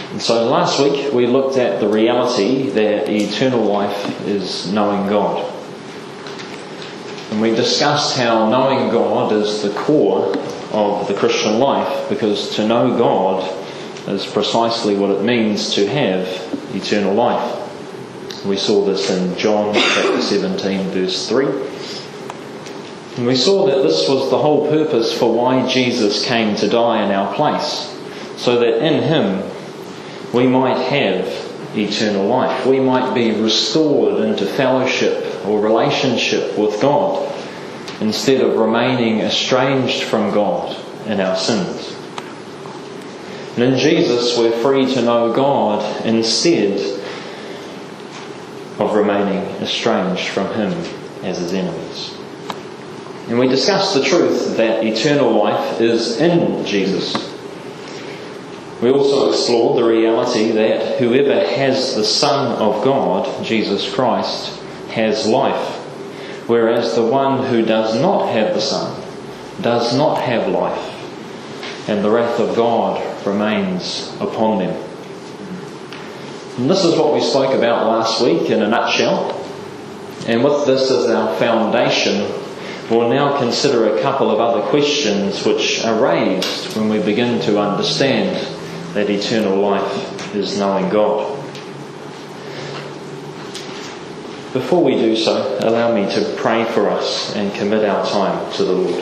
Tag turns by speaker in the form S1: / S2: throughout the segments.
S1: And so last week we looked at the reality that eternal life is knowing God. And we discussed how knowing God is the core of the Christian life, because to know God is precisely what it means to have eternal life. We saw this in John chapter 17 verse 3. And we saw that this was the whole purpose for why Jesus came to die in our place, so that in Him we might have eternal life. We might be restored into fellowship or relationship with God, instead of remaining estranged from God in our sins. And in Jesus we're free to know God instead of remaining estranged from Him as His enemies. And we discussed the truth that eternal life is in Jesus. We also explored the reality that whoever has the Son of God, Jesus Christ, has life, whereas the one who does not have the Son does not have life, and the wrath of God remains upon them. And this is what we spoke about last week in a nutshell. And with this as our foundation, we'll now consider a couple of other questions which are raised when we begin to understand that eternal life is knowing God. Before we do so, allow me to pray for us and commit our time to the Lord.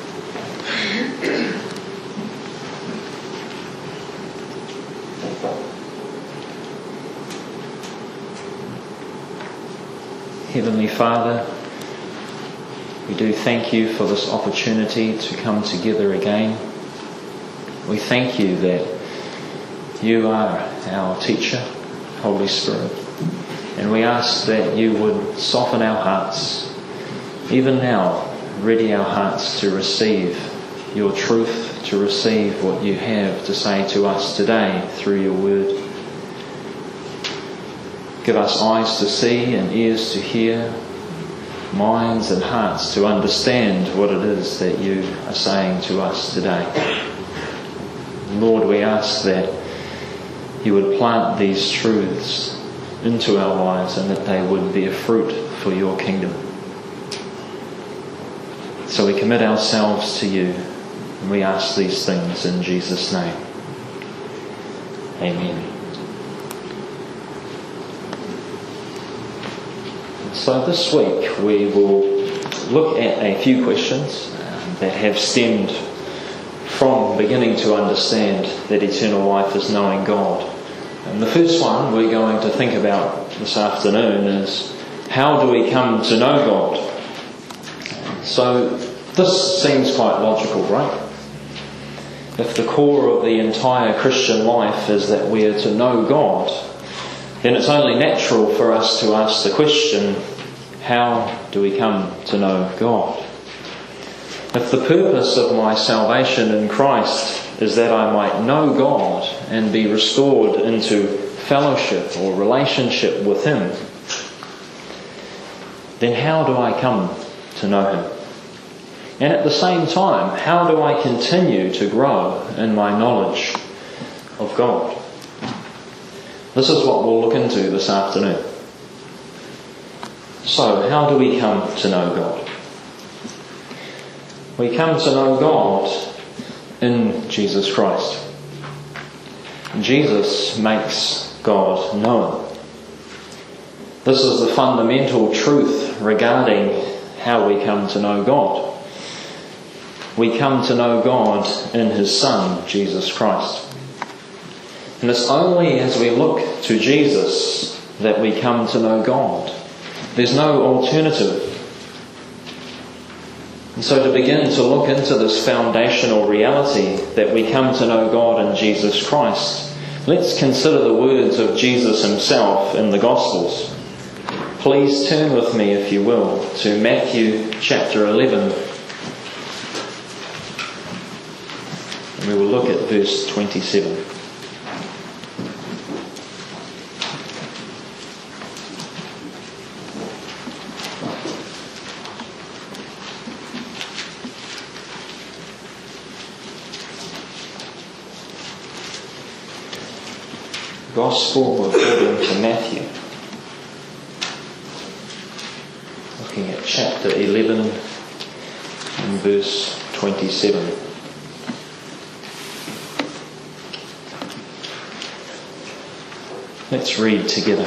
S1: Heavenly Father, we do thank You for this opportunity to come together again. We thank You that You are our teacher, Holy Spirit, and we ask that You would soften our hearts, even now, ready our hearts to receive Your truth, to receive what You have to say to us today through Your word. Give us eyes to see and ears to hear, minds and hearts to understand what it is that You are saying to us today. Lord, we ask that You would plant these truths into our lives and that they would bear fruit for Your kingdom. So we commit ourselves to You, and we ask these things in Jesus' name. Amen. So this week we will look at a few questions that have stemmed from beginning to understand that eternal life is knowing God. And the first one we're going to think about this afternoon is, how do we come to know God? So this seems quite logical, right? If the core of the entire Christian life is that we are to know God, then it's only natural for us to ask the question, how do we come to know God? If the purpose of my salvation in Christ is that I might know God and be restored into fellowship or relationship with Him, then how do I come to know Him? And at the same time, how do I continue to grow in my knowledge of God? This is what we'll look into this afternoon. So, how do we come to know God? We come to know God in Jesus Christ. Jesus makes God known. This is the fundamental truth regarding how we come to know God. We come to know God in His Son, Jesus Christ. And it's only as we look to Jesus that we come to know God. There's no alternative. And so to begin to look into this foundational reality that we come to know God in Jesus Christ, let's consider the words of Jesus Himself in the Gospels. Please turn with me, if you will, to Matthew chapter 11. And we will look at verse 27. Gospel according to Matthew. Looking at chapter 11 and verse 27. Let's read together.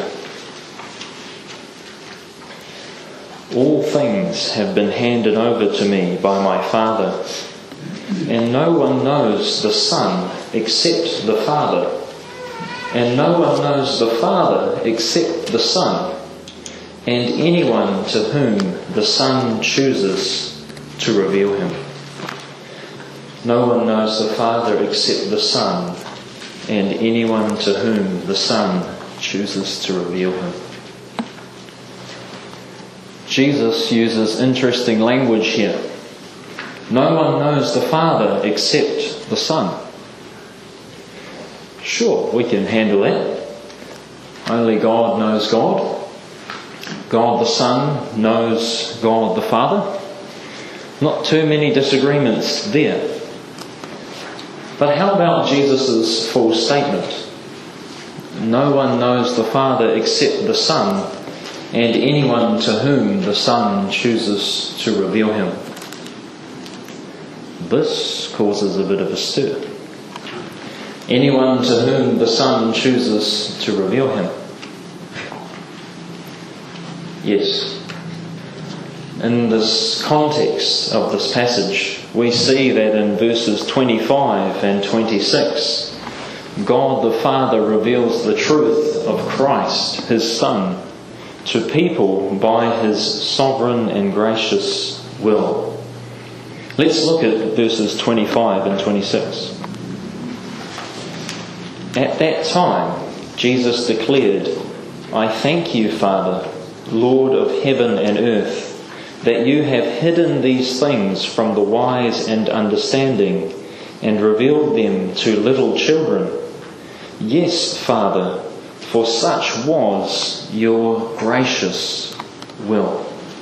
S1: All things have been handed over to me by my Father, and no one knows the Son except the Father, and no one knows the Father except the Son, and anyone to whom the Son chooses to reveal him. No one knows the Father except the Son, and anyone to whom the Son chooses to reveal him. Jesus uses interesting language here. No one knows the Father except the Son. Sure, we can handle that. Only God knows God. God the Son knows God the Father. Not too many disagreements there. But how about Jesus' full statement? No one knows the Father except the Son, and anyone to whom the Son chooses to reveal him. This causes a bit of a stir. Anyone to whom the Son chooses to reveal him. Yes. In this context of this passage, we see that in verses 25 and 26, God the Father reveals the truth of Christ, His Son, to people by His sovereign and gracious will. Let's look at verses 25 and 26. At that time, Jesus declared, I thank you, Father, Lord of heaven and earth, that you have hidden these things from the wise and understanding and revealed them to little children. Yes, Father, for such was your gracious will.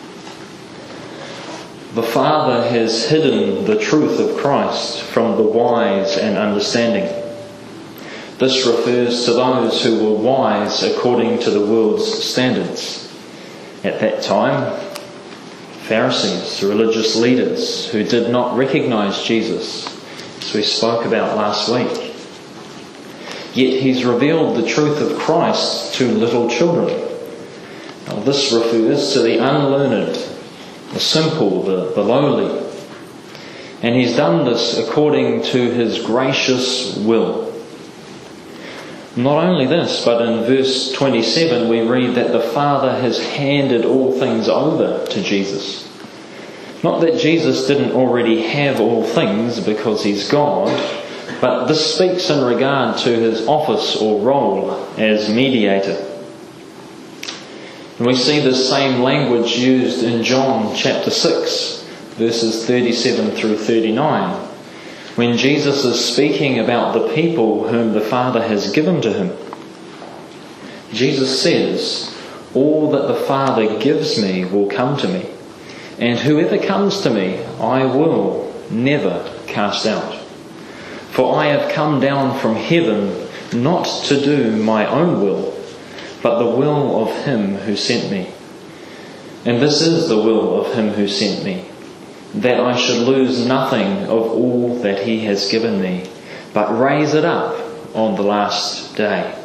S1: The Father has hidden the truth of Christ from the wise and understanding. This refers to those who were wise according to the world's standards. At that time, Pharisees, religious leaders who did not recognize Jesus, as we spoke about last week. Yet He's revealed the truth of Christ to little children. Now, this refers to the unlearned, the simple, the lowly. And He's done this according to His gracious will. Not only this, but in verse 27 we read that the Father has handed all things over to Jesus. Not that Jesus didn't already have all things because He's God, but this speaks in regard to His office or role as mediator. And we see this same language used in John chapter 6, verses 37 through 39. When Jesus is speaking about the people whom the Father has given to Him. Jesus says, all that the Father gives me will come to me, and whoever comes to me I will never cast out. For I have come down from heaven not to do my own will, but the will of Him who sent me. And this is the will of Him who sent me, that I should lose nothing of all that He has given me, but raise it up on the last day.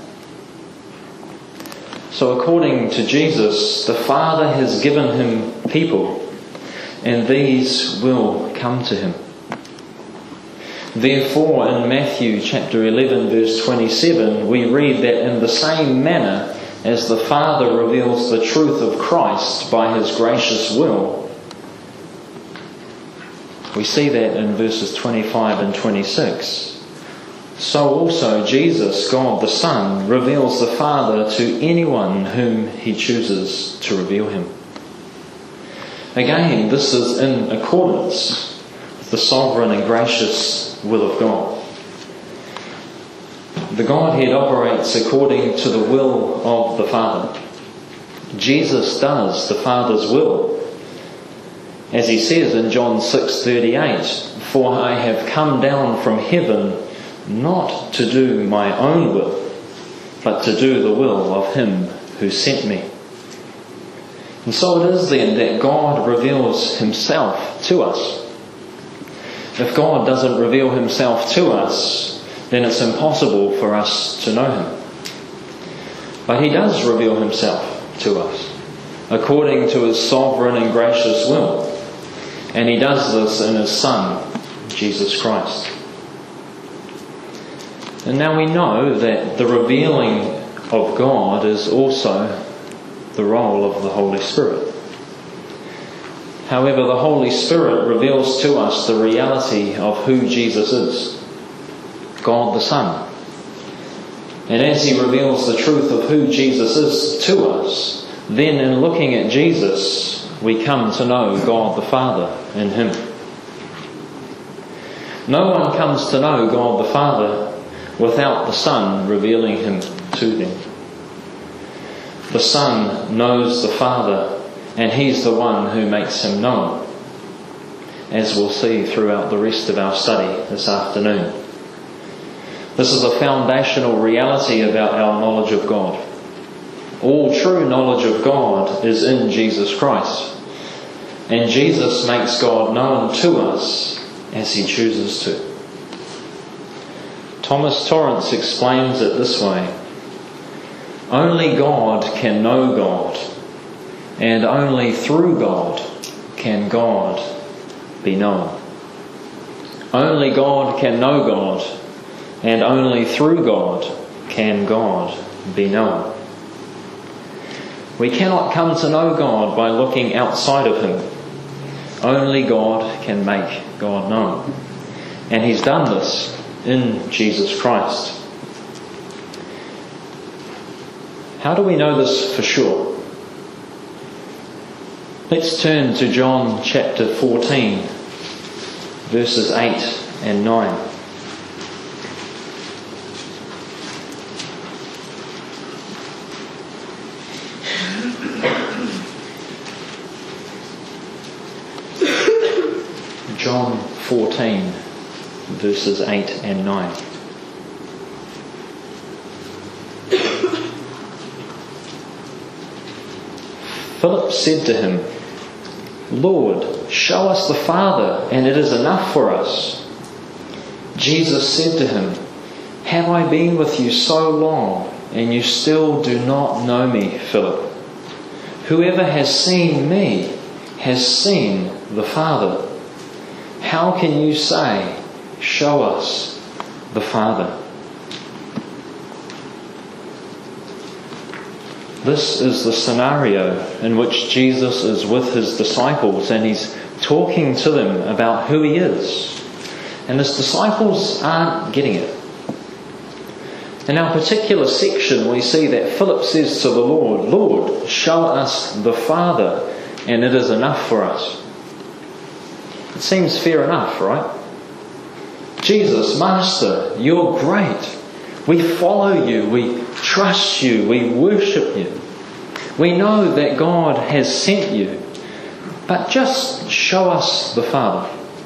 S1: So according to Jesus, the Father has given Him people, and these will come to Him. Therefore, in Matthew chapter 11, verse 27, we read that in the same manner as the Father reveals the truth of Christ by His gracious will, we see that in verses 25 and 26. So also Jesus, God the Son, reveals the Father to anyone whom He chooses to reveal Him. Again, this is in accordance with the sovereign and gracious will of God. The Godhead operates according to the will of the Father. Jesus does the Father's will. As He says in John 6:38, for I have come down from heaven not to do my own will, but to do the will of him who sent me. And so it is then that God reveals himself to us. If God doesn't reveal himself to us, then it's impossible for us to know him. But he does reveal himself to us, according to his sovereign and gracious will. And he does this in his Son, Jesus Christ. And now we know that the revealing of God is also the role of the Holy Spirit. However, the Holy Spirit reveals to us the reality of who Jesus is, God the Son. And as he reveals the truth of who Jesus is to us, then in looking at Jesus, we come to know God the Father in him. No one comes to know God the Father without the Son revealing him to them. The Son knows the Father, and he's the one who makes him known, as we'll see throughout the rest of our study this afternoon. This is a foundational reality about our knowledge of God. All true knowledge of God is in Jesus Christ, and Jesus makes God known to us as he chooses to. Thomas Torrance explains it this way: only God can know God, and only through God can God be known. Only God can know God, and only through God can God be known. We cannot come to know God by looking outside of him. Only God can make God known. And he's done this in Jesus Christ. How do we know this for sure? Let's turn to John chapter 14, verses 8 and 9. John 14, verses 8 and 9. Philip said to him, "Lord, show us the Father, and it is enough for us." Jesus said to him, "Have I been with you so long, and you still do not know me, Philip? Whoever has seen me has seen the Father. How can you say, 'Show us the Father'?" This is the scenario in which Jesus is with his disciples, and he's talking to them about who he is. And his disciples aren't getting it. In our particular section, we see that Philip says to the Lord, "Lord, show us the Father, and it is enough for us." It seems fair enough, right? Jesus, Master, you're great. We follow you, we trust you, we worship you. We know that God has sent you, but just show us the Father.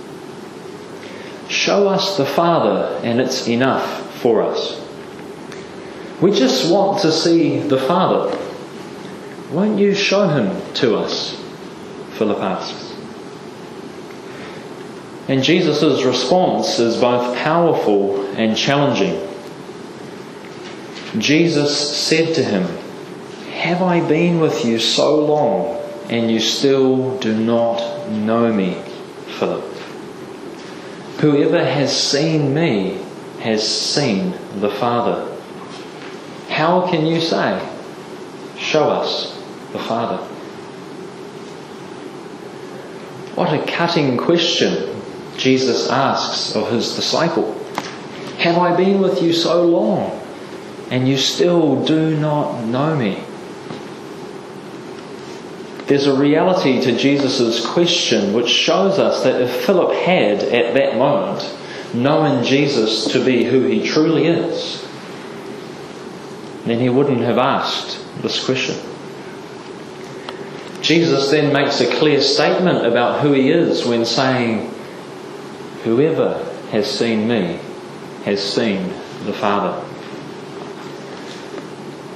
S1: Show us the Father, and it's enough for us. We just want to see the Father. Won't you show him to us? Philip asks. And Jesus' response is both powerful and challenging. Jesus said to him, "Have I been with you so long, and you still do not know me, Philip? Whoever has seen me has seen the Father. How can you say, 'Show us the Father'?" What a cutting question Jesus asks of his disciple. Have I been with you so long, and you still do not know me? There's a reality to Jesus' question which shows us that if Philip had, at that moment, known Jesus to be who he truly is, then he wouldn't have asked this question. Jesus then makes a clear statement about who he is when saying, "Whoever has seen me has seen the Father."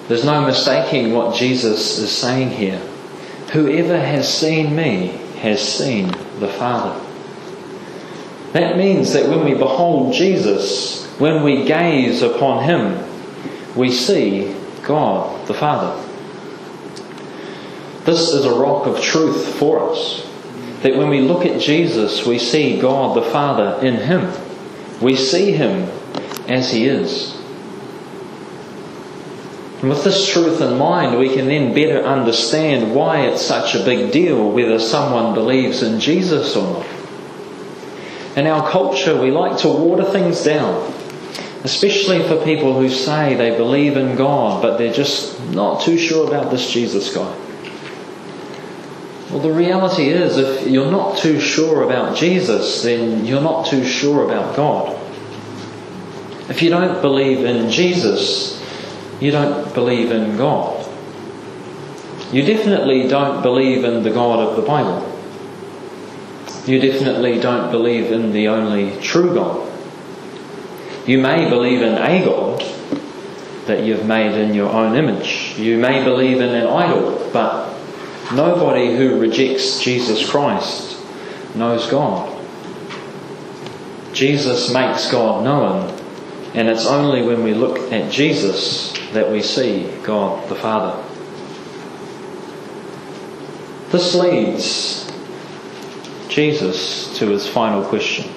S1: There's no mistaking what Jesus is saying here. Whoever has seen me has seen the Father. That means that when we behold Jesus, when we gaze upon Him, we see God the Father. This is a rock of truth for us. That when we look at Jesus, we see God the Father in Him. We see Him as He is. And with this truth in mind, we can then better understand why it's such a big deal whether someone believes in Jesus or not. In our culture, we like to water things down, especially for people who say they believe in God, but they're just not too sure about this Jesus guy. Well, the reality is, if you're not too sure about Jesus, then you're not too sure about God. If you don't believe in Jesus, you don't believe in God. You definitely don't believe in the God of the Bible. You definitely don't believe in the only true God. You may believe in a God that you've made in your own image. You may believe in an idol, but nobody who rejects Jesus Christ knows God. Jesus makes God known, and it's only when we look at Jesus that we see God the Father. This leads Jesus to his final question.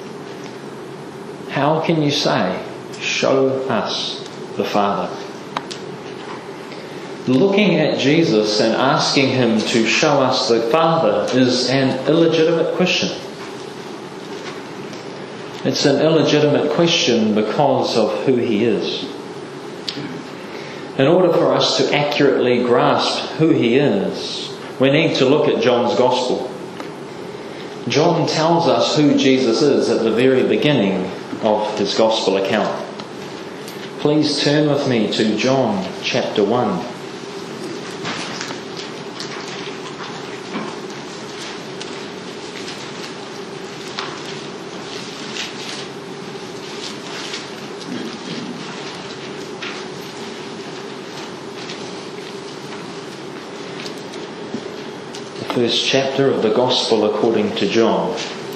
S1: How can you say, "Show us the Father"? Looking at Jesus and asking Him to show us the Father is an illegitimate question. It's an illegitimate question because of who He is. In order for us to accurately grasp who He is, we need to look at John's Gospel. John tells us who Jesus is at the very beginning of his Gospel account. Please turn with me to John chapter 1. First chapter of the Gospel according to John.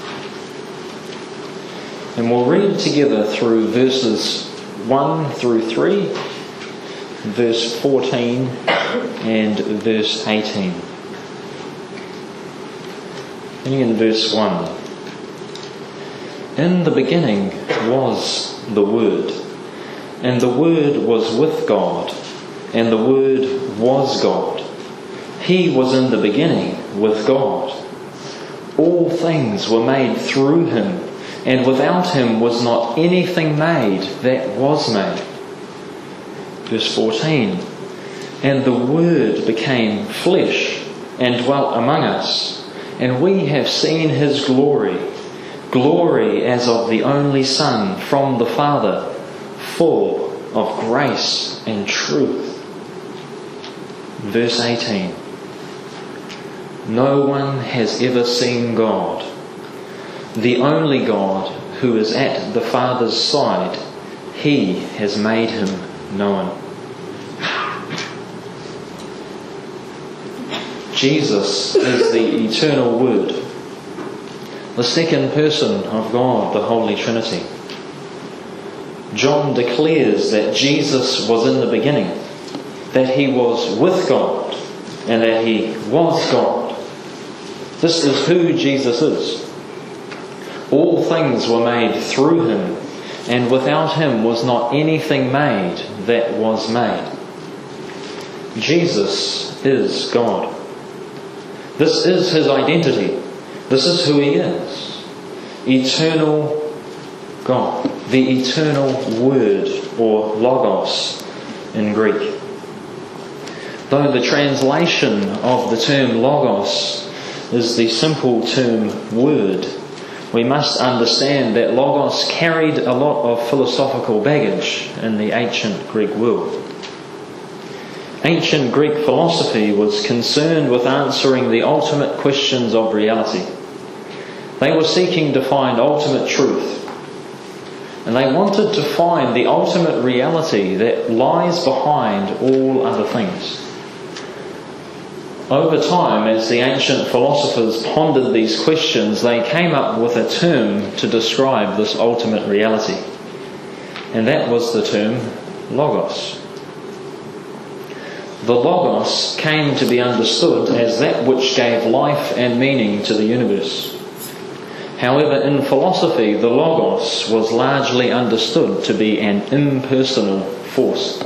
S1: And we'll read together through verses 1 through 3, verse 14 and verse 18. Beginning in verse 1. In the beginning was the Word, and the Word was with God, and the Word was God. He was in the beginning with God. All things were made through Him, and without Him was not anything made that was made. Verse 14. And the Word became flesh and dwelt among us, and we have seen His glory, glory as of the only Son from the Father, full of grace and truth. Verse 18. No one has ever seen God. The only God who is at the Father's side, He has made Him known. Jesus is the eternal Word, the second person of God, the Holy Trinity. John declares that Jesus was in the beginning, that He was with God, and that He was God. This is who Jesus is. All things were made through Him, and without Him was not anything made that was made. Jesus is God. This is His identity. This is who He is. Eternal God. The eternal Word, or Logos in Greek. Though the translation of the term Logos is the simple term Word, we must understand that Logos carried a lot of philosophical baggage in the ancient Greek world. Ancient Greek philosophy was concerned with answering the ultimate questions of reality. They were seeking to find ultimate truth. And they wanted to find the ultimate reality that lies behind all other things. Over time, as the ancient philosophers pondered these questions, they came up with a term to describe this ultimate reality. And that was the term Logos. The Logos came to be understood as that which gave life and meaning to the universe. However, in philosophy, the Logos was largely understood to be an impersonal force.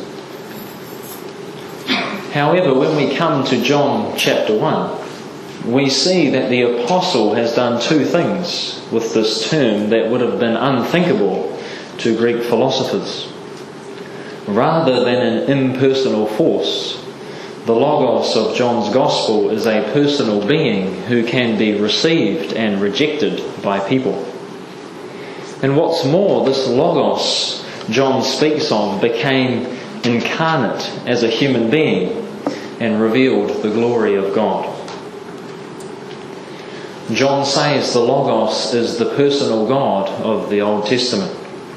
S1: However, when we come to John chapter 1, we see that the apostle has done two things with this term that would have been unthinkable to Greek philosophers. Rather than an impersonal force, the Logos of John's Gospel is a personal being who can be received and rejected by people. And what's more, this Logos John speaks of became incarnate as a human being and revealed the glory of God. John says the Logos is the personal God of the Old Testament.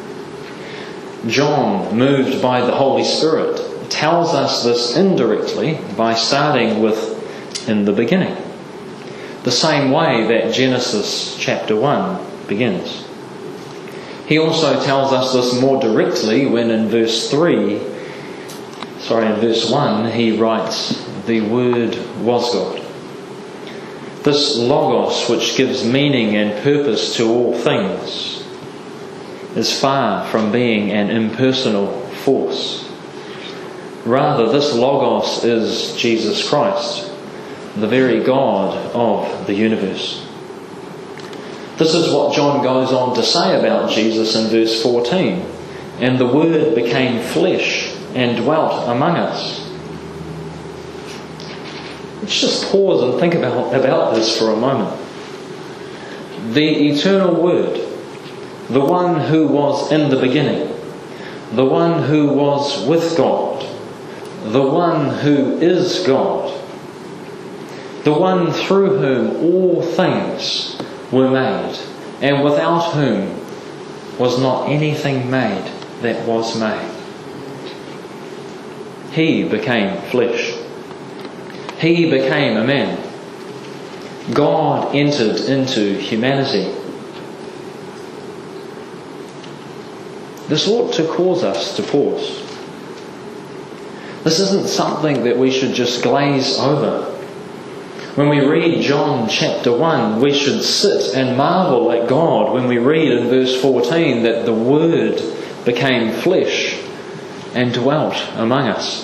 S1: John, moved by the Holy Spirit, tells us this indirectly by starting with "in the beginning," the same way that Genesis chapter 1 begins. He also tells us this more directly when in verse 1 he writes, "The Word was God." This Logos, which gives meaning and purpose to all things, is far from being an impersonal force. Rather, this Logos is Jesus Christ, the very God of the universe. This is what John goes on to say about Jesus in verse 14. "And the Word became flesh and dwelt among us." Let's just pause and think about this for a moment. The eternal Word, the one who was in the beginning, the one who was with God, the one who is God, the one through whom all things were made, and without whom was not anything made that was made. He became flesh. He became a man. God entered into humanity. This ought to cause us to pause. This isn't something that we should just glaze over. When we read John chapter 1, we should sit and marvel at God when we read in verse 14 that the Word became flesh and dwelt among us.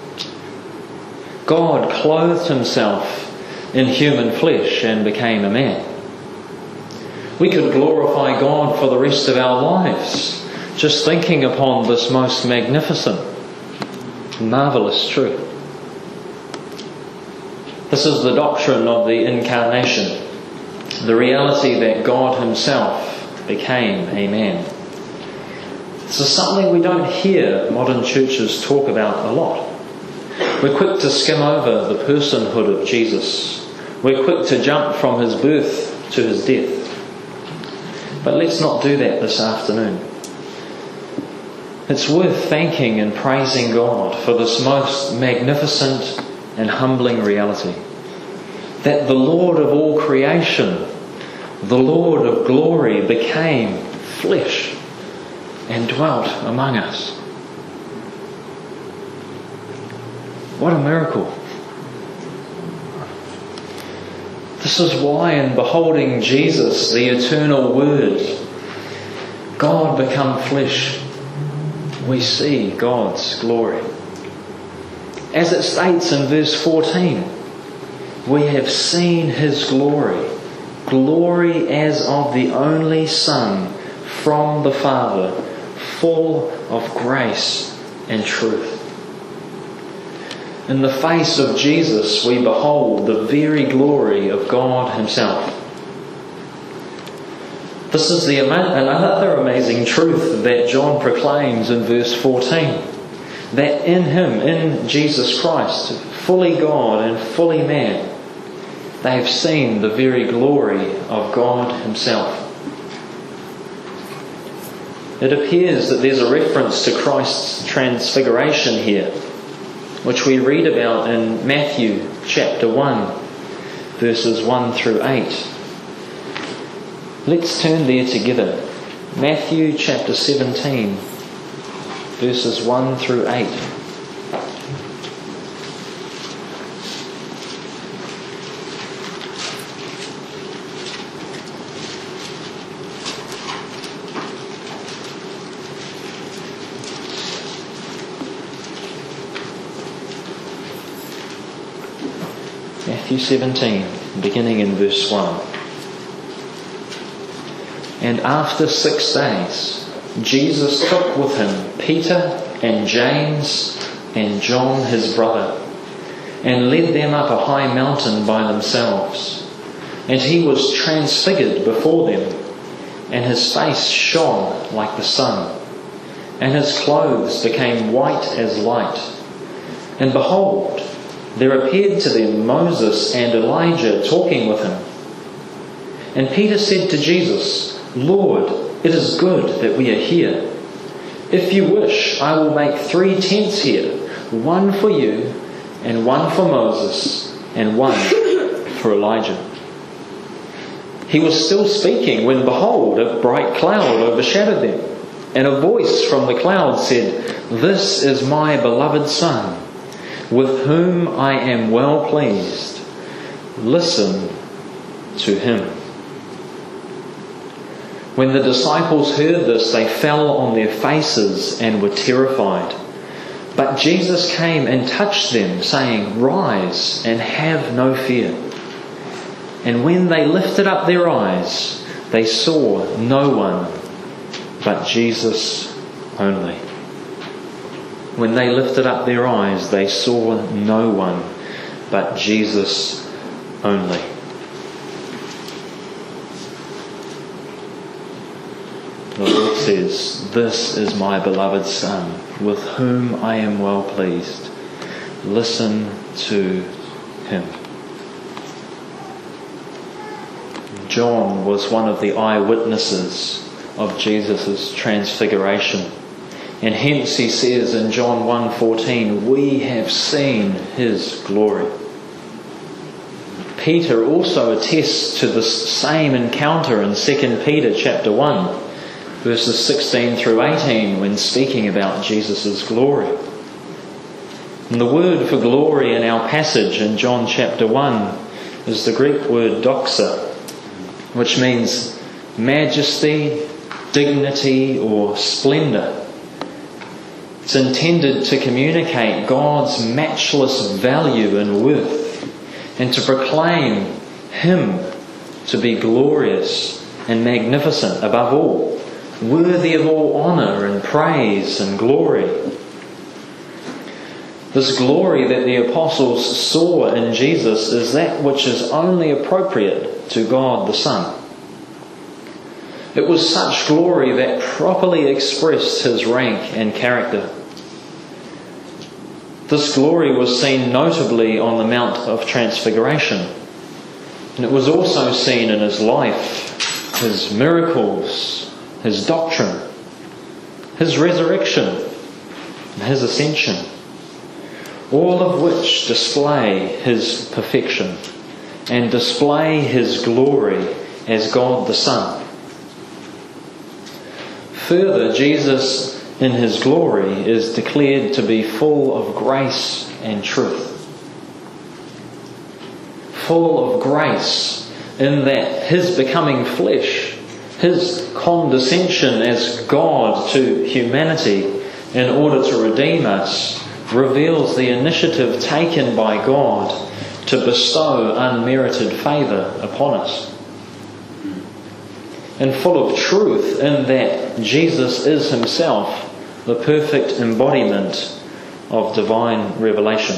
S1: God clothed himself in human flesh and became a man. We could glorify God for the rest of our lives just thinking upon this most magnificent, marvellous truth. This is the doctrine of the Incarnation, the reality that God himself became a man. This is something we don't hear modern churches talk about a lot. We're quick to skim over the personhood of Jesus. We're quick to jump from his birth to his death. But let's not do that this afternoon. It's worth thanking and praising God for this most magnificent and humbling reality. That the Lord of all creation, the Lord of glory, became flesh and dwelt among us. What a miracle. This is why in beholding Jesus, the eternal Word, God become flesh, we see God's glory. As it states in verse 14, we have seen his glory, glory as of the only Son from the Father, full of grace and truth. In the face of Jesus, we behold the very glory of God himself. This is another amazing truth that John proclaims in verse 14. That in him, in Jesus Christ, fully God and fully man, they have seen the very glory of God himself. it appears that there's a reference to Christ's transfiguration here, which we read about in Matthew chapter 1, verses 1 through 8. Let's turn there together. Matthew chapter 17, verses 1 through 8. Matthew 17, beginning in verse 1. And after 6 days, Jesus took with him Peter and James and John his brother, and led them up a high mountain by themselves. And he was transfigured before them, and his face shone like the sun, and his clothes became white as light. And behold, there appeared to them Moses and Elijah talking with him. And Peter said to Jesus, Lord, it is good that we are here. If you wish, I will make 3 tents here, one for you, and one for Moses, and one for Elijah. He was still speaking when, behold, a bright cloud overshadowed them, and a voice from the cloud said, This is my beloved Son, with whom I am well pleased. Listen to him. When the disciples heard this, they fell on their faces and were terrified. But Jesus came and touched them, saying, Rise and have no fear. And when they lifted up their eyes, they saw no one but Jesus only. When they lifted up their eyes, they saw no one but Jesus only. The Lord says, This is my beloved Son, with whom I am well pleased. Listen to him. John was one of the eyewitnesses of Jesus' transfiguration. And hence he says in John 1:14, We have seen his glory. Peter also attests to this same encounter in 2 Peter chapter 1, verses 16 through 18, when speaking about Jesus' glory. And the word for glory in our passage in John chapter 1 is the Greek word doxa, which means majesty, dignity, or splendour. It's intended to communicate God's matchless value and worth, and to proclaim him to be glorious and magnificent above all, worthy of all honour and praise and glory. This glory that the apostles saw in Jesus is that which is only appropriate to God the Son. It was such glory that properly expressed his rank and character. This glory was seen notably on the Mount of Transfiguration, and it was also seen in his life, his miracles, his doctrine, his resurrection, and his ascension, all of which display his perfection and display his glory as God the Son. Further, Jesus in his glory is declared to be full of grace and truth. Full of grace in that his becoming flesh, his condescension as God to humanity in order to redeem us, reveals the initiative taken by God to bestow unmerited favour upon us. And full of truth in that Jesus is himself the perfect embodiment of divine revelation.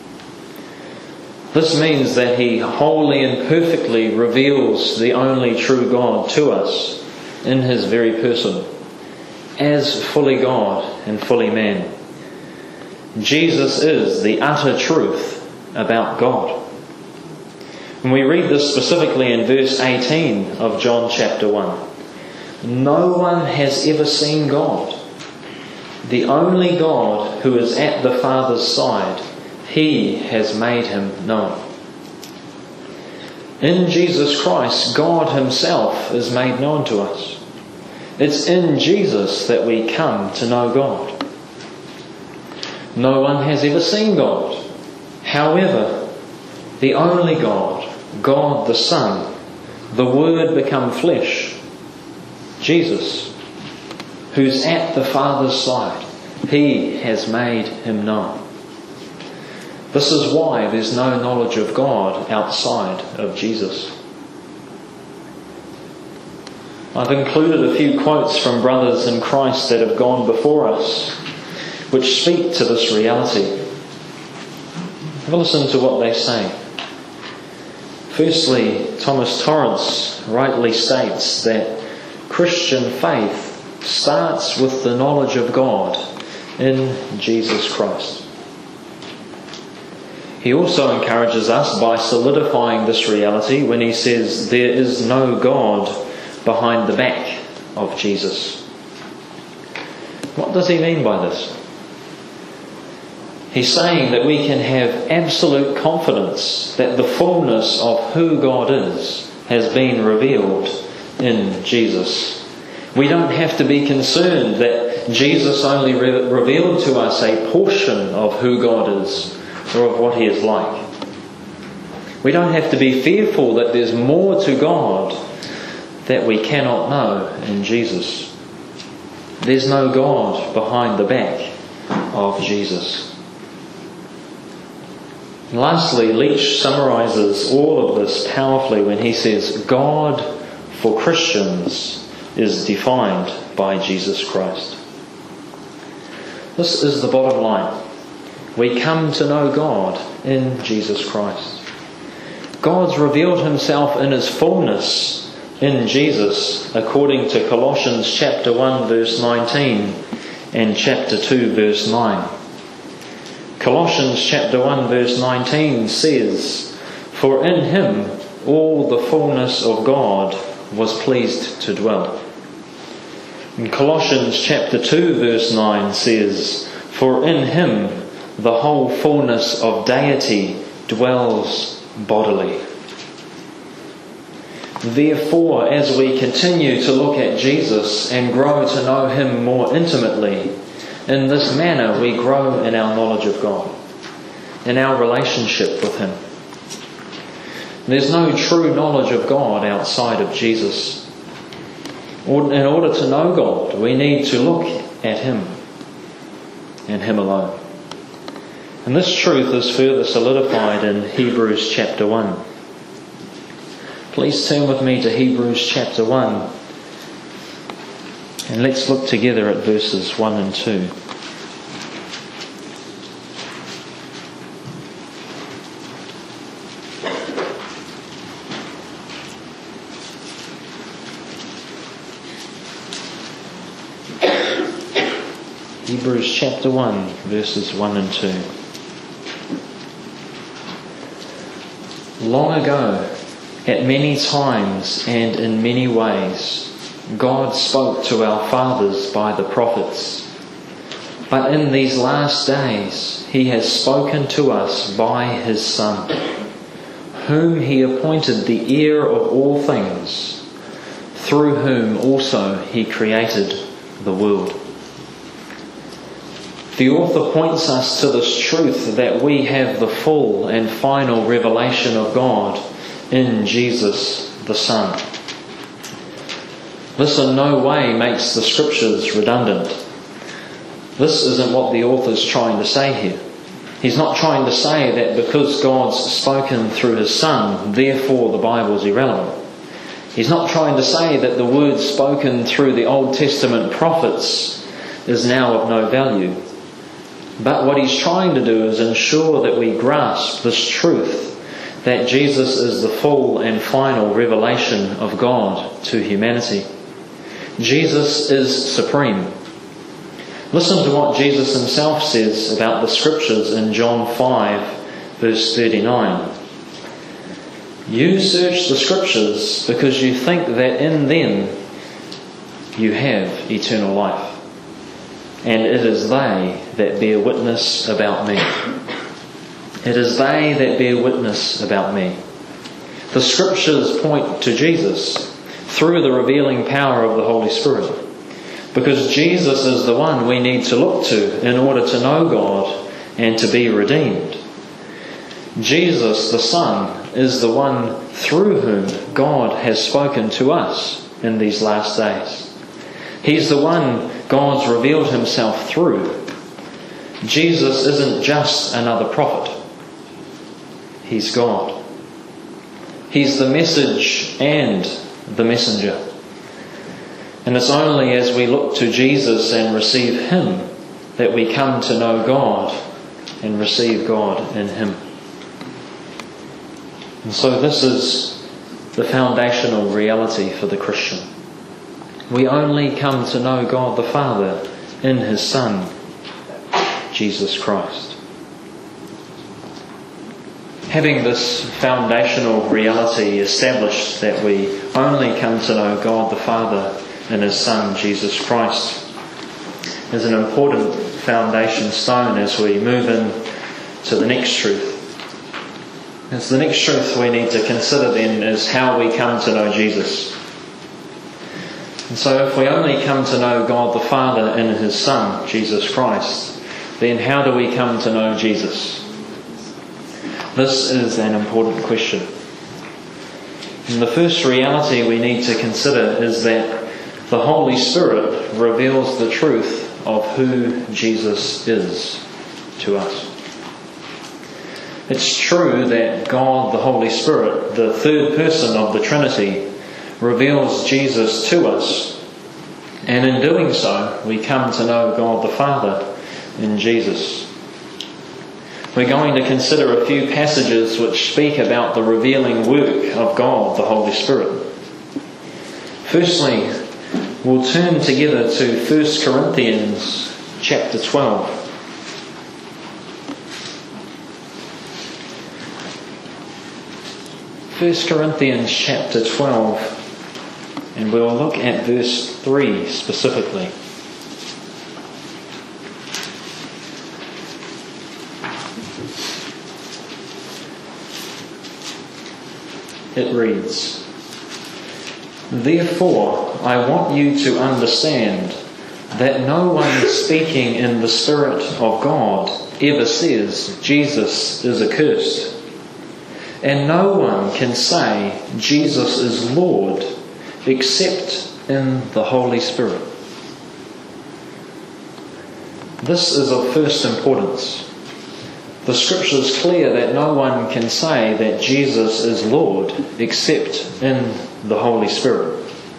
S1: This means that he wholly and perfectly reveals the only true God to us in his very person, as fully God and fully man. Jesus is the utter truth about God. And we read this specifically in verse 18 of John chapter 1. no one has ever seen God. The only God who is at the Father's side, He has made Him known. In Jesus Christ, God Himself is made known to us. It's in Jesus that we come to know God. No one has ever seen God. However, the only God, God the Son, the Word become flesh, Jesus, who's at the Father's side, He has made Him known. This is why there's no knowledge of God outside of Jesus. I've included a few quotes from brothers in Christ that have gone before us, which speak to this reality. Have a listen to what they say. Firstly, Thomas Torrance rightly states that Christian faith starts with the knowledge of God in Jesus Christ. He also encourages us by solidifying this reality when he says there is no God behind the back of Jesus. What does he mean by this? He's saying that we can have absolute confidence that the fullness of who God is has been revealed in Jesus. We don't have to be concerned that Jesus only revealed to us a portion of who God is or of what He is like. We don't have to be fearful that there's more to God that we cannot know in Jesus. There's no God behind the back of Jesus. And lastly, Leach summarises all of this powerfully when he says, God for Christians is defined by Jesus Christ. This is the bottom line. We come to know God in Jesus Christ. God's revealed Himself in His fullness in Jesus, according to Colossians chapter 1 verse 19 and chapter 2 verse 9. Colossians chapter 1 verse 19 says, "For in Him all the fullness of God was pleased to dwell." And Colossians chapter 2 verse 9 says, "For in Him the whole fullness of deity dwells bodily." Therefore, as we continue to look at Jesus and grow to know Him more intimately, in this manner we grow in our knowledge of God, in our relationship with Him. There's no true knowledge of God outside of Jesus. In order to know God, we need to look at Him and Him alone. And this truth is further solidified in Hebrews chapter 1. Please turn with me to Hebrews chapter 1 and let's look together at verses 1 and 2. Hebrews chapter 1 verses 1 and 2. Long ago, at many times and in many ways, God spoke to our fathers by the prophets. But in these last days, He has spoken to us by His Son, whom He appointed the heir of all things, through whom also He created the world. The author points us to this truth that we have the full and final revelation of God in Jesus the Son. This in no way makes the Scriptures redundant. This isn't what the author's trying to say here. He's not trying to say that because God's spoken through His Son, therefore the Bible's irrelevant. He's not trying to say that the word spoken through the Old Testament prophets is now of no value. But what he's trying to do is ensure that we grasp this truth, that Jesus is the full and final revelation of God to humanity. Jesus is supreme. Listen to what Jesus Himself says about the Scriptures in John 5 verse 39. "You search the Scriptures because you think that in them you have eternal life, and it is they that bear witness about me. It is they that bear witness about me. The Scriptures point to Jesus through the revealing power of the Holy Spirit, because Jesus is the one we need to look to in order to know God and to be redeemed. Jesus, the Son, is the one through whom God has spoken to us in these last days. He's the one God's revealed himself through. Jesus isn't just another prophet. He's God. He's the message and the messenger. And it's only as we look to Jesus and receive Him that we come to know God and receive God in Him. And so this is the foundational reality for the Christian. We only come to know God the Father in His Son, Jesus Christ. Having this foundational reality established that we only come to know God the Father in His Son, Jesus Christ, is an important foundation stone as we move in to the next truth. It's the next truth we need to consider then is how we come to know Jesus. And so if we only come to know God the Father in His Son, Jesus Christ, then how do we come to know Jesus? This is an important question. And the first reality we need to consider is that the Holy Spirit reveals the truth of who Jesus is to us. It's true that God, the Holy Spirit, the third person of the Trinity, reveals Jesus to us, and in doing so, we come to know God the Father in Jesus. We're going to consider a few passages which speak about the revealing work of God, the Holy Spirit. Firstly, we'll turn together to 1 Corinthians chapter 12. 1 Corinthians chapter 12, and we'll look at verse 3 specifically. It reads, "Therefore I want you to understand that no one speaking in the Spirit of God ever says Jesus is accursed. And no one can say Jesus is Lord except in the Holy Spirit." This is of first importance. The Scripture is clear that no one can say that Jesus is Lord except in the Holy Spirit.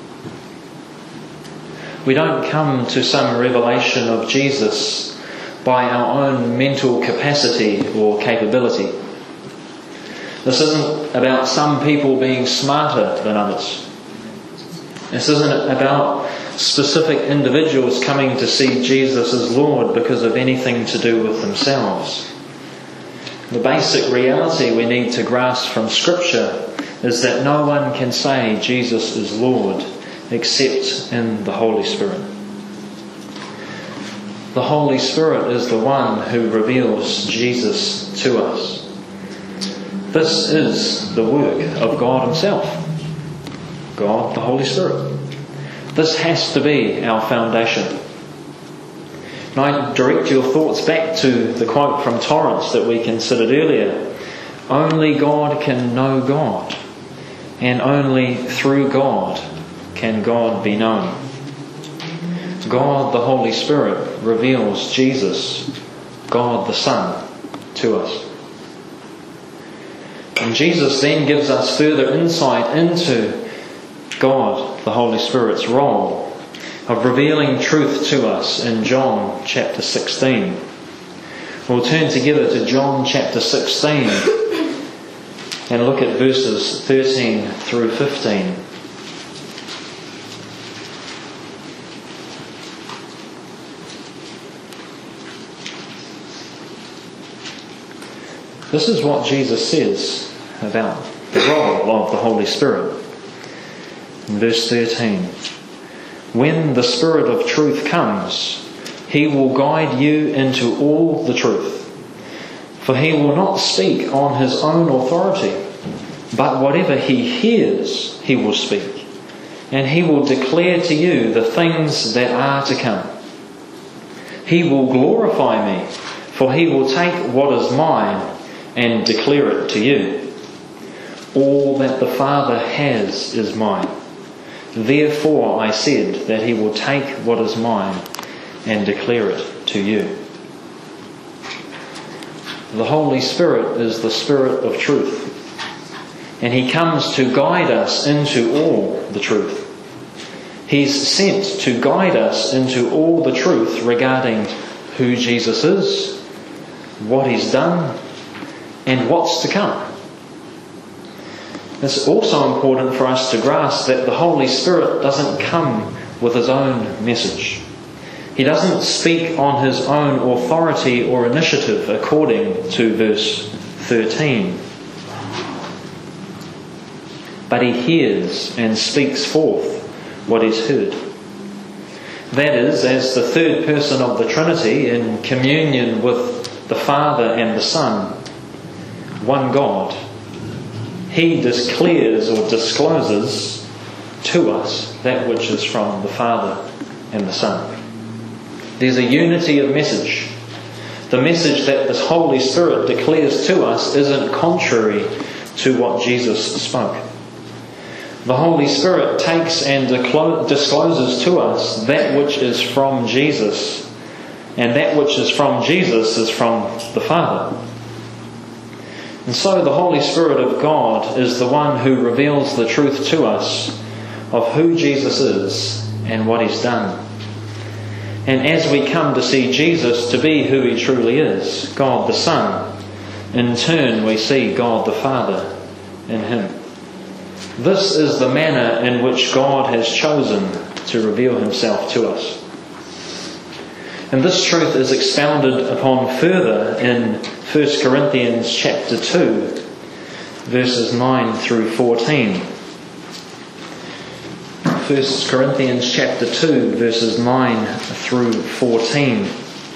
S1: We don't come to some revelation of Jesus by our own mental capacity or capability. This isn't about some people being smarter than others. This isn't about specific individuals coming to see Jesus as Lord because of anything to do with themselves. The basic reality we need to grasp from Scripture is that no one can say Jesus is Lord except in the Holy Spirit. The Holy Spirit is the one who reveals Jesus to us. This is the work of God Himself. God, the Holy Spirit. This has to be our foundation. And I direct your thoughts back to the quote from Torrance that we considered earlier. Only God can know God, and only through God can God be known. God, the Holy Spirit, reveals Jesus, God the Son, to us. And Jesus then gives us further insight into God, the Holy Spirit's role of revealing truth to us in John chapter 16. We'll turn together to John chapter 16 and look at verses 13 through 15. This is what Jesus says about the role of the Holy Spirit. In verse 13, When the Spirit of truth comes, He will guide you into all the truth. For He will not speak on His own authority, but whatever He hears, He will speak, and He will declare to you the things that are to come. He will glorify me, for He will take what is mine and declare it to you. All that the Father has is mine. Therefore I said that He will take what is mine and declare it to you. The Holy Spirit is the Spirit of truth, and He comes to guide us into all the truth. He's sent to guide us into all the truth regarding who Jesus is, what He's done, and what's to come. It's also important for us to grasp that the Holy Spirit doesn't come with His own message. He doesn't speak on His own authority or initiative according to verse 13. But He hears and speaks forth what is heard. That is, as the third person of the Trinity in communion with the Father and the Son, one God, He declares or discloses to us that which is from the Father and the Son. There's a unity of message. The message that this Holy Spirit declares to us isn't contrary to what Jesus spoke. The Holy Spirit takes and discloses to us that which is from Jesus, and that which is from Jesus is from the Father. And so the Holy Spirit of God is the one who reveals the truth to us of who Jesus is and what He's done. And as we come to see Jesus to be who He truly is, God the Son, in turn we see God the Father in Him. This is the manner in which God has chosen to reveal Himself to us. And this truth is expounded upon further in 1 Corinthians chapter 2, verses 9 through 14. 1 Corinthians chapter 2, verses 9 through 14.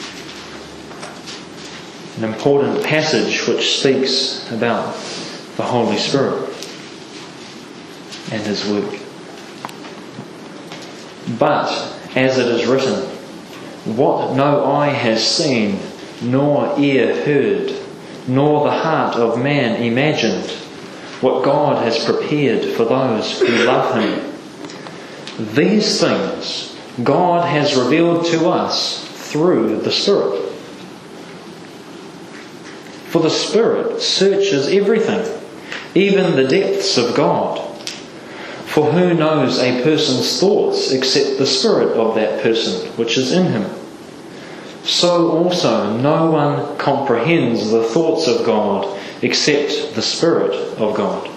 S1: An important passage which speaks about the Holy Spirit and His work. But, as it is written, what no eye has seen, nor ear heard, nor the heart of man imagined, what God has prepared for those who love Him. These things God has revealed to us through the Spirit. For the Spirit searches everything, even the depths of God. For who knows a person's thoughts except the spirit of that person which is in him? So also no one comprehends the thoughts of God except the Spirit of God.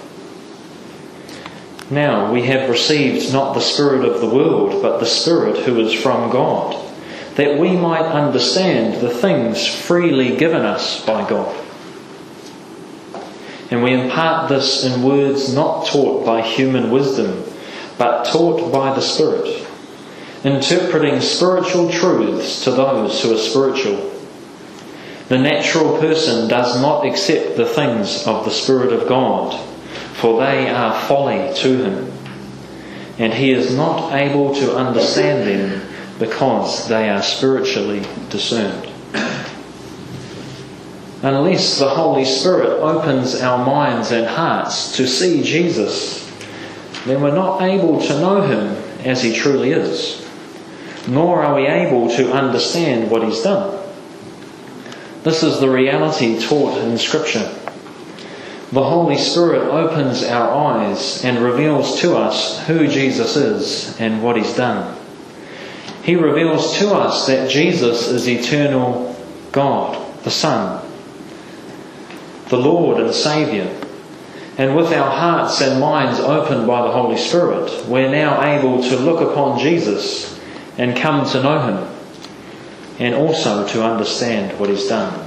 S1: Now we have received not the spirit of the world, but the Spirit who is from God, that we might understand the things freely given us by God. And we impart this in words not taught by human wisdom, but taught by the Spirit, interpreting spiritual truths to those who are spiritual. The natural person does not accept the things of the Spirit of God, for they are folly to him, and he is not able to understand them because they are spiritually discerned. Unless the Holy Spirit opens our minds and hearts to see Jesus, then we're not able to know Him as He truly is, nor are we able to understand what He's done. This is the reality taught in Scripture. The Holy Spirit opens our eyes and reveals to us who Jesus is and what He's done. He reveals to us that Jesus is eternal God, the Son, the Lord and Saviour. And with our hearts and minds opened by the Holy Spirit, we're now able to look upon Jesus and come to know Him, and also to understand what He's done.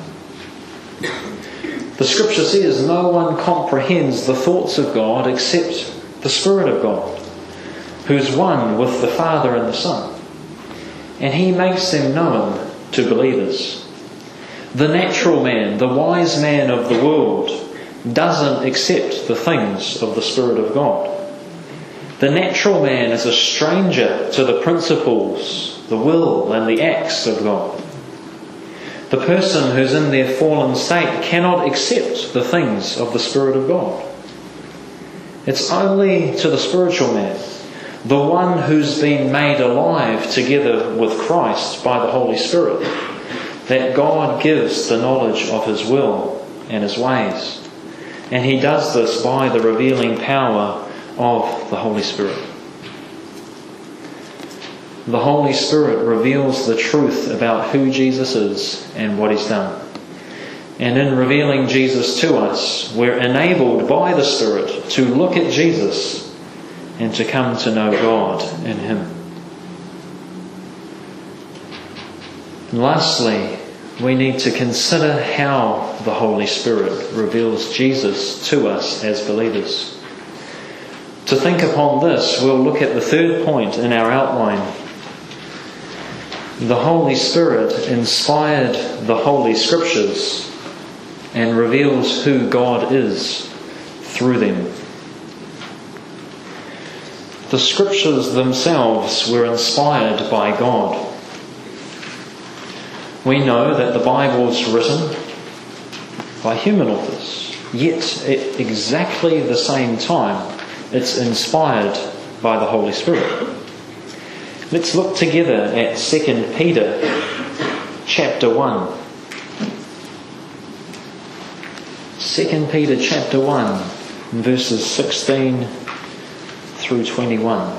S1: The Scripture says no one comprehends the thoughts of God except the Spirit of God. who's one with the Father and the Son, and he makes them known to believers. The natural man, the wise man of the world, doesn't accept the things of the Spirit of God. The natural man is a stranger to the principles, the will and the acts of God. The person who's in their fallen state cannot accept the things of the Spirit of God. It's only to the spiritual man, the one who's been made alive together with Christ by the Holy Spirit, that God gives the knowledge of His will and His ways. And He does this by the revealing power of the Holy Spirit. The Holy Spirit reveals the truth about who Jesus is and what He's done. And in revealing Jesus to us, we're enabled by the Spirit to look at Jesus and to come to know God in Him. And lastly, we need to consider how the Holy Spirit reveals Jesus to us as believers. To think upon this, we'll look at the third point in our outline. The Holy Spirit inspired the Holy Scriptures and reveals who God is through them. The Scriptures themselves were inspired by God. We know that the Bible is written by human authors, yet at exactly the same time it's inspired by the Holy Spirit. Let's look together at 2 Peter chapter 1. 2 Peter chapter 1, verses 16 through 21.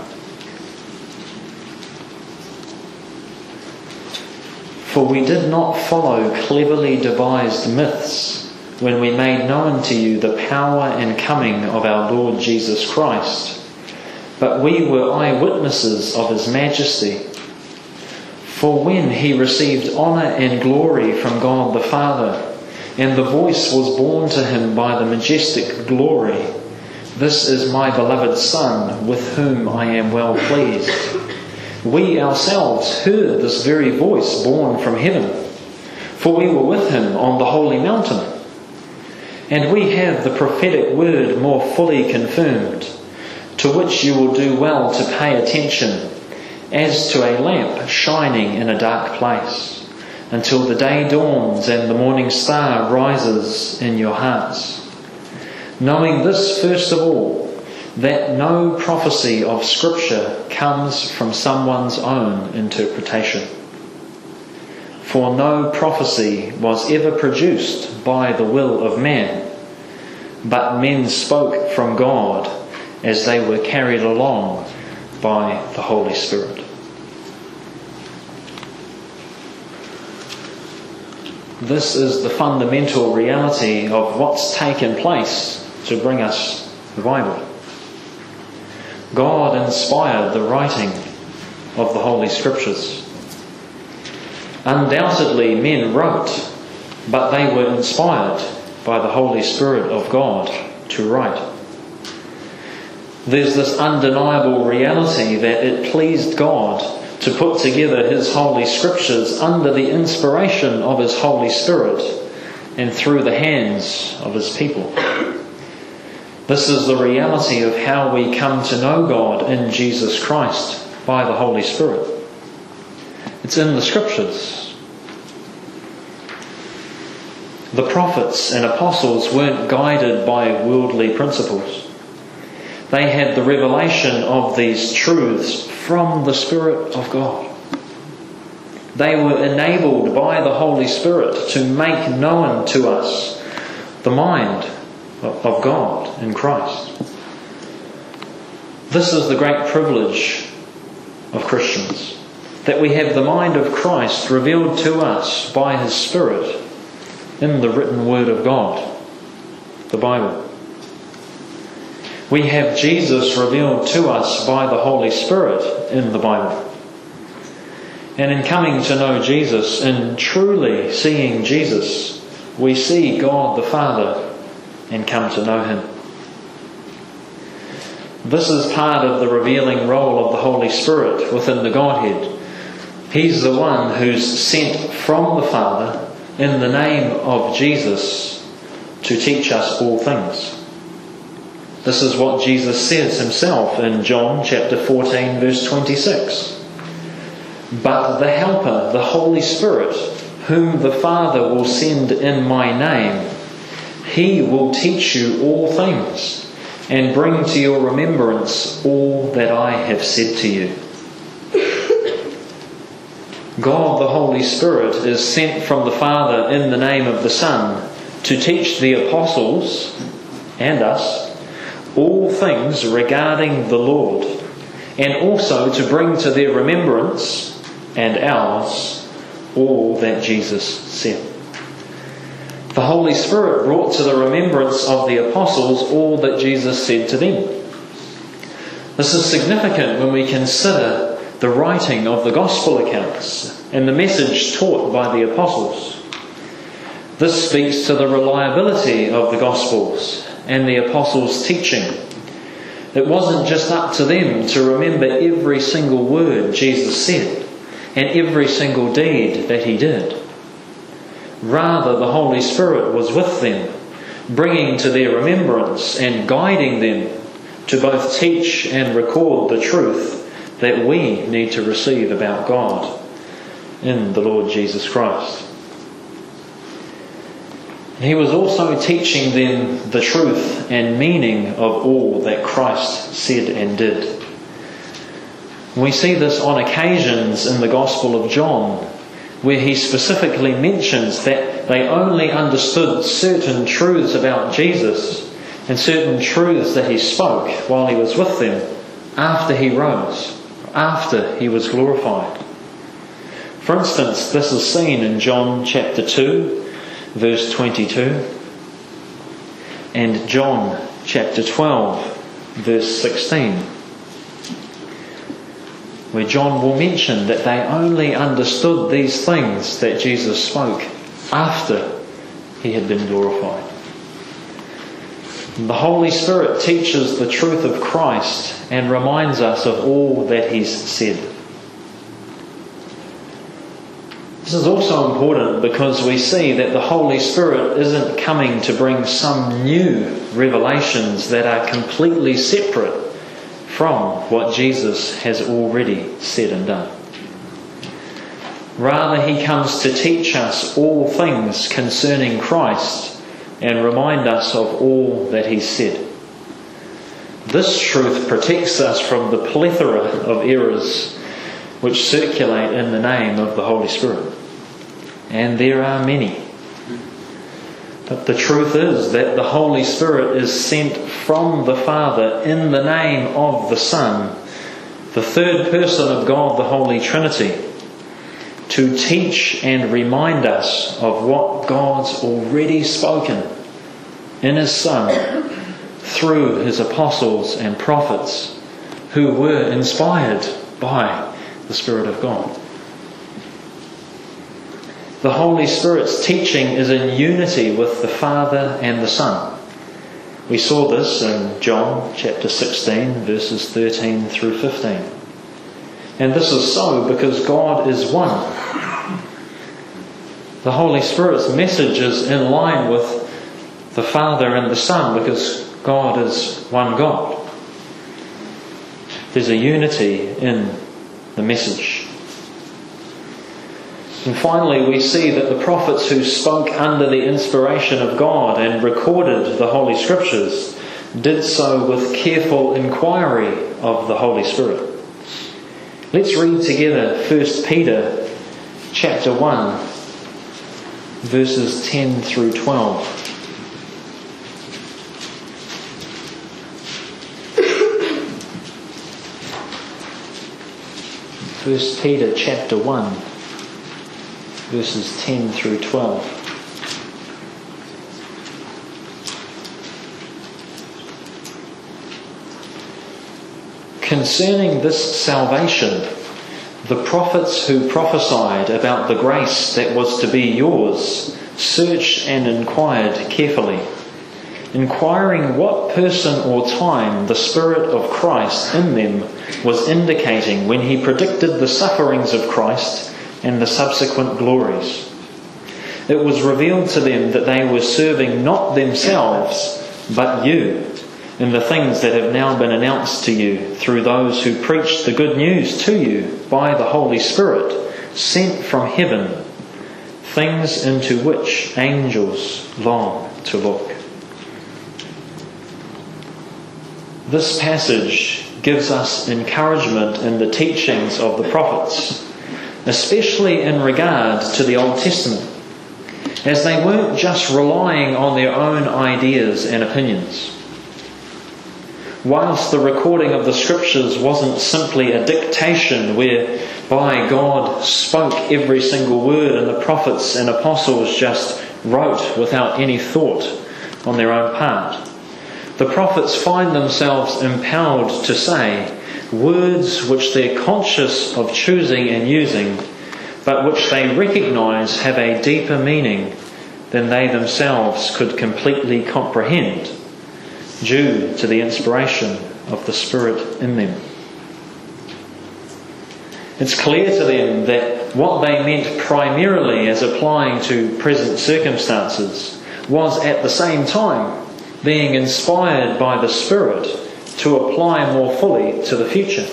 S1: For we did not follow cleverly devised myths when we made known to you the power and coming of our Lord Jesus Christ, but we were eyewitnesses of His majesty. For when He received honour and glory from God the Father, and the voice was borne to Him by the majestic glory, "This is my beloved Son, with whom I am well pleased," we ourselves heard this very voice borne from heaven, for we were with Him on the holy mountain. And we have the prophetic word more fully confirmed, to which you will do well to pay attention, as to a lamp shining in a dark place, until the day dawns and the morning star rises in your hearts. Knowing this first of all, that no prophecy of Scripture comes from someone's own interpretation. For no prophecy was ever produced by the will of man, but men spoke from God as they were carried along by the Holy Spirit. This is the fundamental reality of what's taken place to bring us the Bible. God inspired the writing of the Holy Scriptures. Undoubtedly men wrote, but they were inspired by the Holy Spirit of God to write. There's this undeniable reality that it pleased God to put together His Holy Scriptures under the inspiration of His Holy Spirit and through the hands of His people. This is the reality of how we come to know God in Jesus Christ by the Holy Spirit. It's in the Scriptures. The prophets and apostles weren't guided by worldly principles. They had the revelation of these truths from the Spirit of God. They were enabled by the Holy Spirit to make known to us the mind of God in Christ. This is the great privilege of Christians, that we have the mind of Christ revealed to us by His Spirit in the written Word of God, the Bible. We have Jesus revealed to us by the Holy Spirit in the Bible. And in coming to know Jesus, in truly seeing Jesus, we see God the Father and come to know Him. This is part of the revealing role of the Holy Spirit within the Godhead. He's the one who's sent from the Father in the name of Jesus to teach us all things. This is what Jesus says himself in John chapter 14 verse 26. But the Helper, the Holy Spirit, whom the Father will send in my name, He will teach you all things and bring to your remembrance all that I have said to you. God the Holy Spirit is sent from the Father in the name of the Son to teach the apostles and us all things regarding the Lord, and also to bring to their remembrance and ours all that Jesus said. The Holy Spirit brought to the remembrance of the apostles all that Jesus said to them. This is significant when we consider the writing of the Gospel accounts and the message taught by the apostles. This speaks to the reliability of the Gospels and the apostles' teaching. It wasn't just up to them to remember every single word Jesus said and every single deed that He did. Rather, the Holy Spirit was with them, bringing to their remembrance and guiding them to both teach and record the truth that we need to receive about God in the Lord Jesus Christ. He was also teaching them the truth and meaning of all that Christ said and did. We see this on occasions in the Gospel of John, where he specifically mentions that they only understood certain truths about Jesus and certain truths that He spoke while He was with them after He rose, after He was glorified. For instance, this is seen in John chapter 2, verse 22, and John chapter 12, verse 16, where John will mention that they only understood these things that Jesus spoke after He had been glorified. The Holy Spirit teaches the truth of Christ and reminds us of all that He's said. This is also important because we see that the Holy Spirit isn't coming to bring some new revelations that are completely separate from what Jesus has already said and done. Rather, He comes to teach us all things concerning Christ and remind us of all that He said. This truth protects us from the plethora of errors which circulate in the name of the Holy Spirit. And there are many. But the truth is that the Holy Spirit is sent from the Father in the name of the Son, the third person of God, the Holy Trinity, to teach and remind us of what God's already spoken in His Son through His apostles and prophets who were inspired by the Spirit of God. The Holy Spirit's teaching is in unity with the Father and the Son. We saw this in John chapter 16, verses 13 through 15. And this is so because God is one. The Holy Spirit's message is in line with the Father and the Son because God is one God. There's a unity in the message. And finally, we see that the prophets who spoke under the inspiration of God and recorded the Holy Scriptures did so with careful inquiry of the Holy Spirit. Let's read together 1 Peter chapter 1, verses 10 through 12. 1 Peter chapter 1, verses 10 through 12. Concerning this salvation, the prophets who prophesied about the grace that was to be yours searched and inquired carefully, inquiring what person or time the Spirit of Christ in them was indicating when he predicted the sufferings of Christ and the subsequent glories. It was revealed to them that they were serving not themselves, but you, in the things that have now been announced to you through those who preached the good news to you by the Holy Spirit, sent from heaven, things into which angels long to look. This passage gives us encouragement in the teachings of the prophets, especially in regard to the Old Testament, as they weren't just relying on their own ideas and opinions. Whilst the recording of the Scriptures wasn't simply a dictation whereby God spoke every single word and the prophets and apostles just wrote without any thought on their own part, the prophets find themselves empowered to say words which they're conscious of choosing and using, but which they recognise have a deeper meaning than they themselves could completely comprehend, due to the inspiration of the Spirit in them. It's clear to them that what they meant primarily as applying to present circumstances was at the same time being inspired by the Spirit to apply more fully to the future.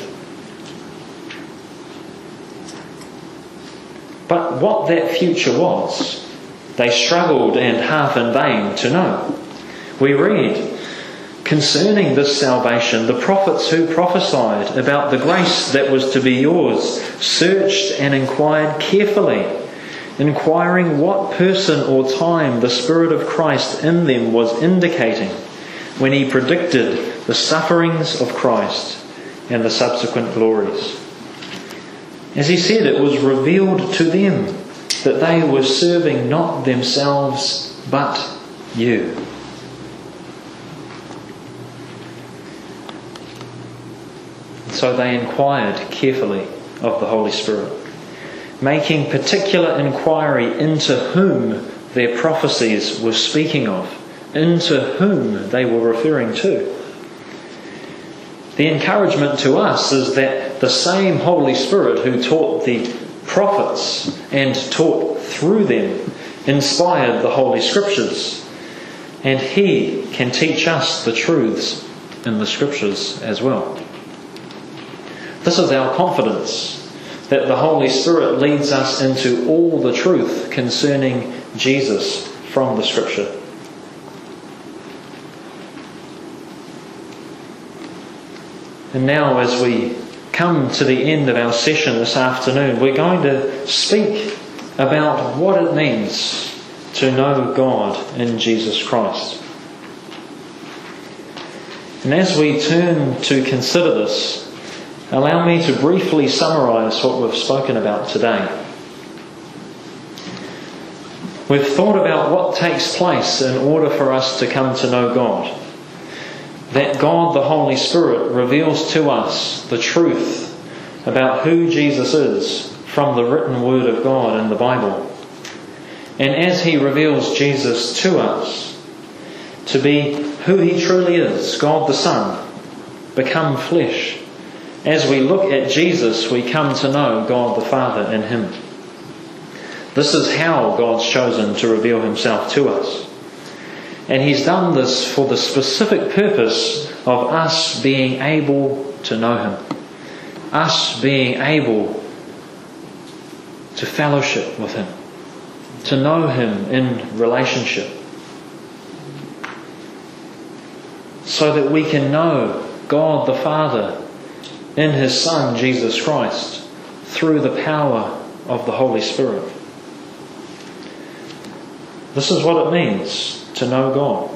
S1: But what that future was, they struggled, and half in vain, to know. We read, concerning this salvation, the prophets who prophesied about the grace that was to be yours searched and inquired carefully, inquiring what person or time the Spirit of Christ in them was indicating when he predicted the sufferings of Christ and the subsequent glories. As he said, it was revealed to them that they were serving not themselves but you. So they inquired carefully of the Holy Spirit, making particular inquiry into whom their prophecies were speaking of, into whom they were referring to. The encouragement to us is that the same Holy Spirit who taught the prophets and taught through them inspired the Holy Scriptures, and He can teach us the truths in the Scriptures as well. This is our confidence, that the Holy Spirit leads us into all the truth concerning Jesus from the Scripture. And now, as we come to the end of our session this afternoon, we're going to speak about what it means to know God in Jesus Christ. And as we turn to consider this, allow me to briefly summarise what we've spoken about today. We've thought about what takes place in order for us to come to know God. That God, the Holy Spirit, reveals to us the truth about who Jesus is from the written Word of God in the Bible. And as He reveals Jesus to us to be who He truly is, God the Son, become flesh, as we look at Jesus, we come to know God the Father in Him. This is how God's chosen to reveal Himself to us. And He's done this for the specific purpose of us being able to know Him. Us being able to fellowship with Him. To know Him in relationship. So that we can know God the Father in His Son, Jesus Christ, through the power of the Holy Spirit. This is what it means to know God.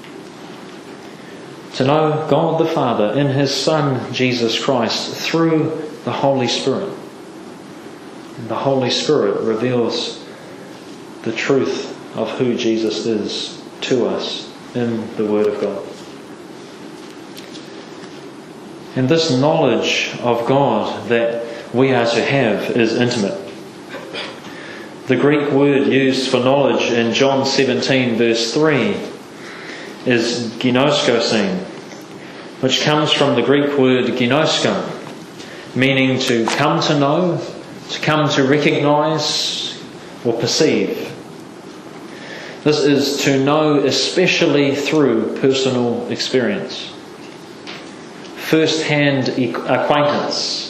S1: To know God the Father in His Son, Jesus Christ, through the Holy Spirit. And the Holy Spirit reveals the truth of who Jesus is to us in the Word of God. And this knowledge of God that we are to have is intimate. The Greek word used for knowledge in John 17 verse 3 is ginoskosine, which comes from the Greek word ginosko, meaning to come to know, to come to recognise or perceive. This is to know especially through personal experience, first-hand acquaintance.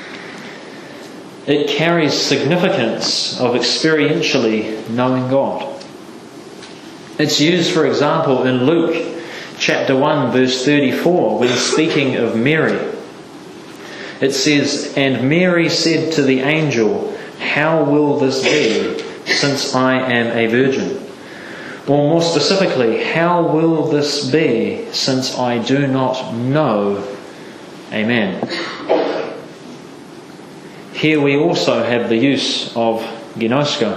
S1: It carries significance of experientially knowing God. It's used, for example, in Luke chapter 1, verse 34, when speaking of Mary. It says, "And Mary said to the angel, 'How will this be, since I am a virgin?' Or more specifically, 'How will this be, since I do not know a man?'" Here we also have the use of ginosko,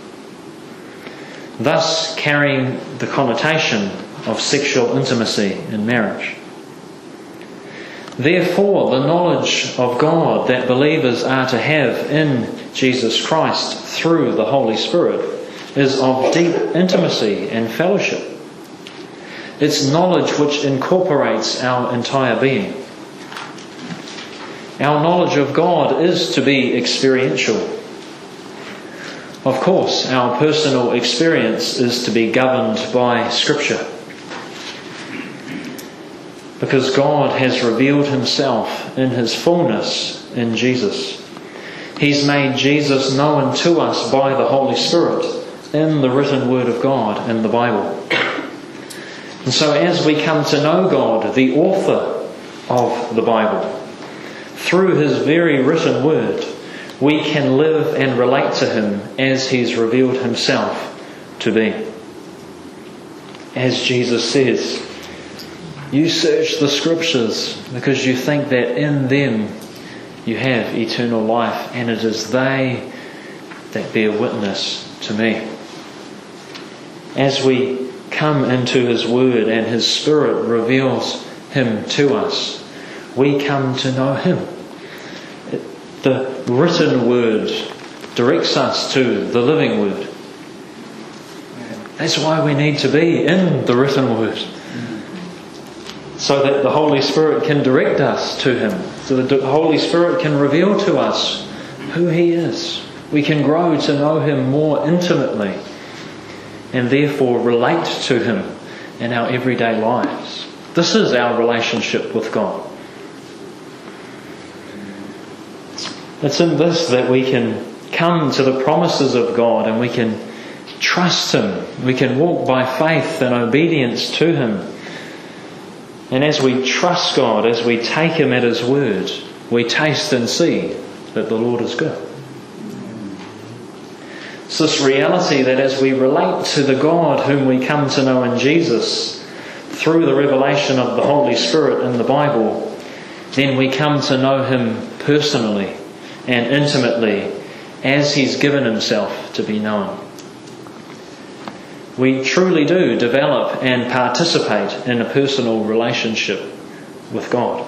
S1: thus carrying the connotation of sexual intimacy in marriage. Therefore, the knowledge of God that believers are to have in Jesus Christ through the Holy Spirit is of deep intimacy and fellowship. It's knowledge which incorporates our entire being. Our knowledge of God is to be experiential. Of course, our personal experience is to be governed by Scripture, because God has revealed Himself in His fullness in Jesus. He's made Jesus known to us by the Holy Spirit in the written Word of God in the Bible. And so as we come to know God, the author of the Bible, through His very written Word, we can live and relate to Him as He's revealed Himself to be. As Jesus says, "You search the Scriptures because you think that in them you have eternal life, and it is they that bear witness to me." As we come into His Word and His Spirit reveals Him to us, we come to know Him. The written Word directs us to the living Word. That's why we need to be in the written Word, so that the Holy Spirit can direct us to Him, so that the Holy Spirit can reveal to us who He is. We can grow to know Him more intimately and therefore relate to Him in our everyday lives. This is our relationship with God. It's in this that we can come to the promises of God and we can trust Him. We can walk by faith and obedience to Him. And as we trust God, as we take Him at His word, we taste and see that the Lord is good. It's this reality that as we relate to the God whom we come to know in Jesus through the revelation of the Holy Spirit in the Bible, then we come to know Him personally and intimately as He's given Himself to be known. We truly do develop and participate in a personal relationship with God.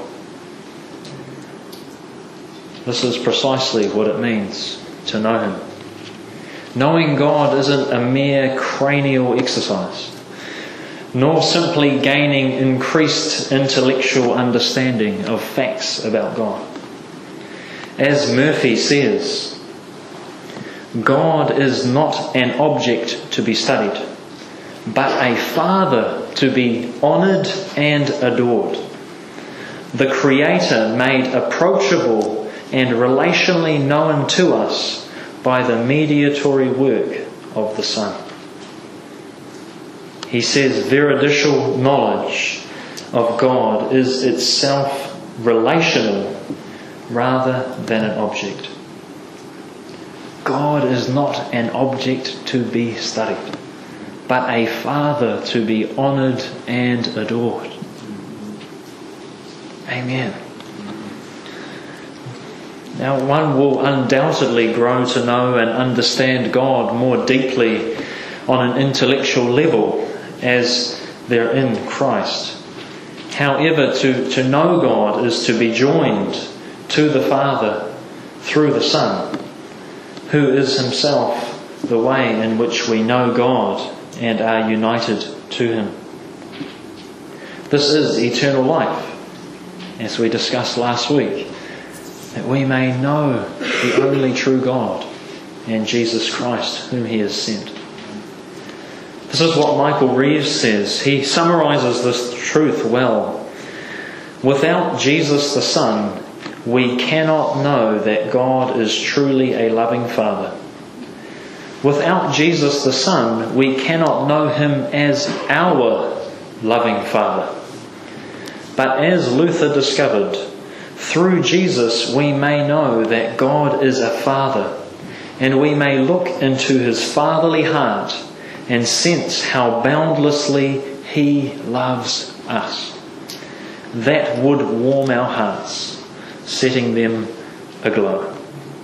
S1: This is precisely what it means to know Him. Knowing God isn't a mere cranial exercise, nor simply gaining increased intellectual understanding of facts about God. As Murphy says, God is not an object to be studied, but a Father to be honoured and adored. The Creator made approachable and relationally known to us by the mediatory work of the Son. He says veridical knowledge of God is itself relational rather than an object. God is not an object to be studied, but a Father to be honoured and adored. Amen. Now, one will undoubtedly grow to know and understand God more deeply on an intellectual level as they're in Christ. However, to know God is to be joined to the Father through the Son, who is Himself the way in which we know God and are united to Him. This is eternal life, as we discussed last week, that we may know the only true God and Jesus Christ, whom He has sent. This is what Michael Reeves says. He summarises this truth well. Without Jesus the Son, we cannot know that God is truly a loving Father. Without Jesus the Son, we cannot know Him as our loving Father. But as Luther discovered, through Jesus we may know that God is a Father, and we may look into His fatherly heart and sense how boundlessly He loves us. That would warm our hearts, setting them aglow.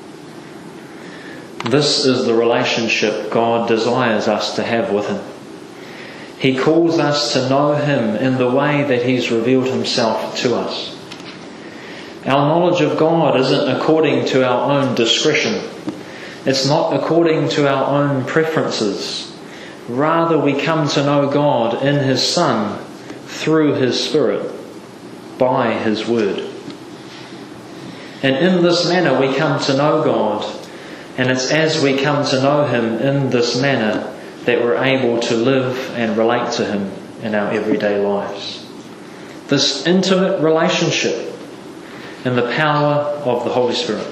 S1: This is the relationship God desires us to have with Him. He calls us to know Him in the way that He's revealed Himself to us. Our knowledge of God isn't according to our own discretion. It's not according to our own preferences. Rather, we come to know God in His Son, through His Spirit, by His Word. And in this manner we come to know God, and it's as we come to know Him in this manner that we're able to live and relate to Him in our everyday lives. This intimate relationship in the power of the Holy Spirit.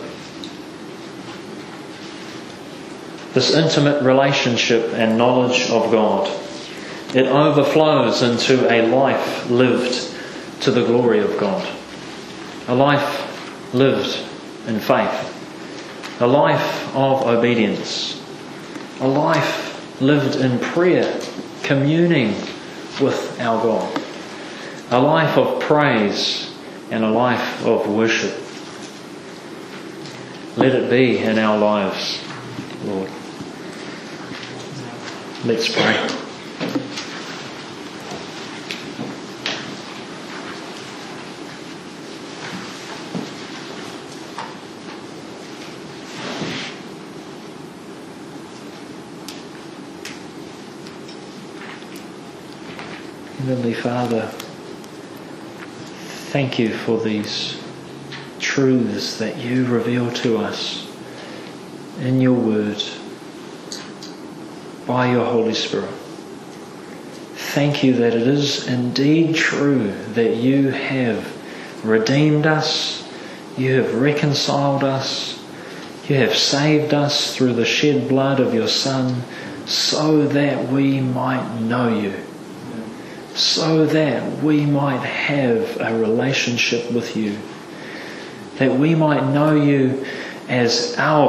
S1: This intimate relationship and knowledge of God, it overflows into a life lived to the glory of God. A life lived in faith. A life of obedience. A life lived in prayer, communing with our God. A life of praise and a life of worship. Let it be in our lives, Lord. Let's pray. Heavenly Father, thank You for these truths that You reveal to us in Your Word, by Your Holy Spirit. Thank You that it is indeed true that You have redeemed us, You have reconciled us, You have saved us through the shed blood of Your Son, so that we might know You, so that we might have a relationship with You, that we might know You as our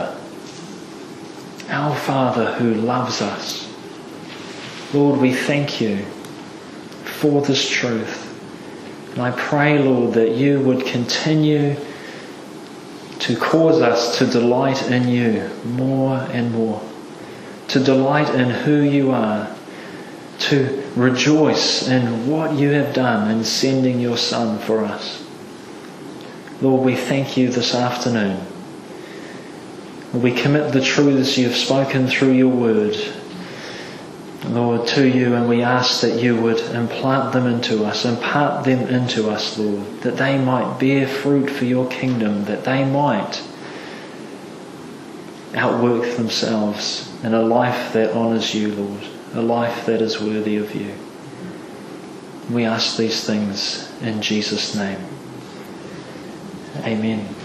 S1: Father who loves us. Lord, we thank You for this truth. And I pray, Lord, that You would continue to cause us to delight in You more and more, to delight in who You are, to rejoice in what You have done in sending Your Son for us. Lord, we thank You this afternoon. We commit the truths You've spoken through Your Word, Lord, to You, and we ask that You would impart them into us, impart them into us, Lord, that they might bear fruit for Your kingdom, that they might outwork themselves in a life that honours You, Lord, a life that is worthy of You. We ask these things in Jesus' name. Amen.